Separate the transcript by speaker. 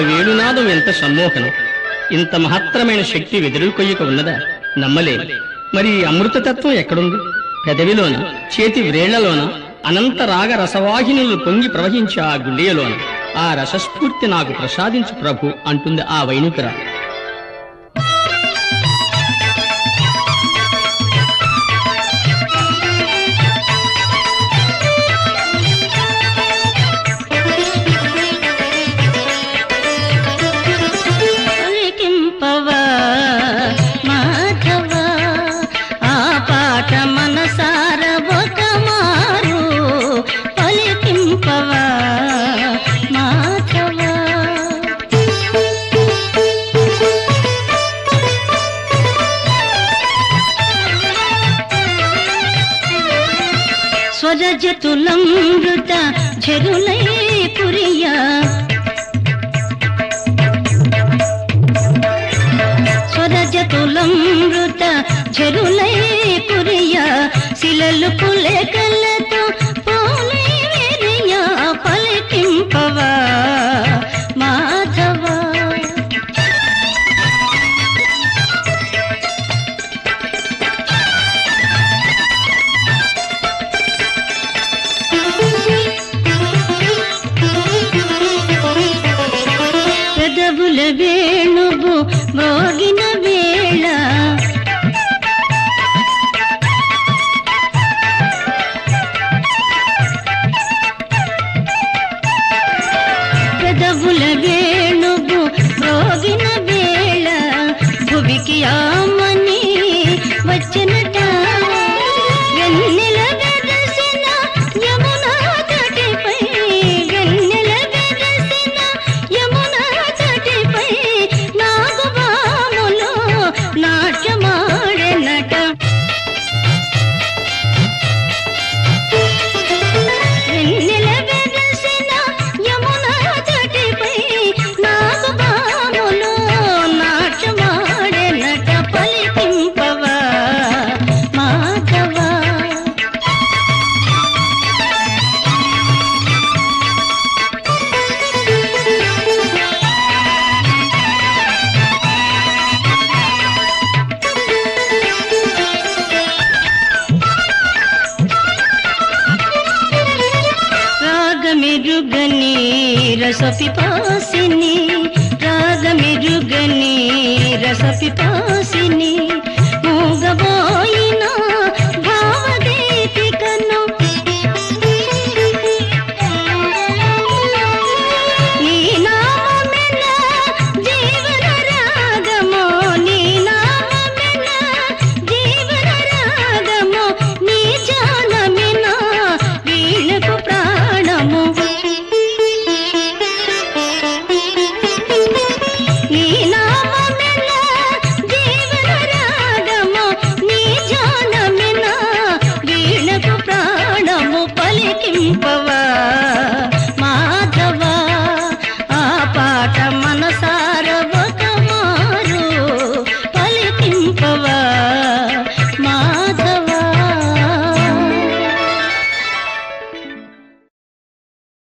Speaker 1: వేణునాదం ఎంత సమ్మోహనం! ఇంత మహత్తరమైన శక్తి వెదురుకొయ్యక ఉన్నదా? నమ్మలేదు. మరి ఈ అమృతతత్వం ఎక్కడుంది? పెదవిలోన, చేతి వ్రేళ్లలోన అనంత రాగ రసవాహినులు పొంగి ప్రవహించే ఆ గుండెలోన ఆ రసస్ఫూర్తి నాకు ప్రసాదించు ప్రభు అంటుంది ఆ వైణికురా.
Speaker 2: స్వరజతులమృత ఝరులై కురియా, స్వరజతులమృత ఝరులై కురియా, శిలలు పులకలతో పోలై విరియా, పలికింపవా మాధవా. పెదవుల వేణువు మ్రోగిన వేళ, పెదవుల వేణువు మ్రోగిన వేళ, భువికి ఆమని వచ్చనట. వెన్నెల వెరసిన యమునా తటిపై, వెన్నెల వెరసిన యమునా తటిపై, నాగుబాములో నాట్యమాడెనట. వెన్నెల వెరసిన యమునా తటిపై, నాగుబాములో నాట్యమాడెనట. పలికింపవా మాధవా. రాగమెరుగని రసపిపాసిని, రాగమెరుగని రసపిపా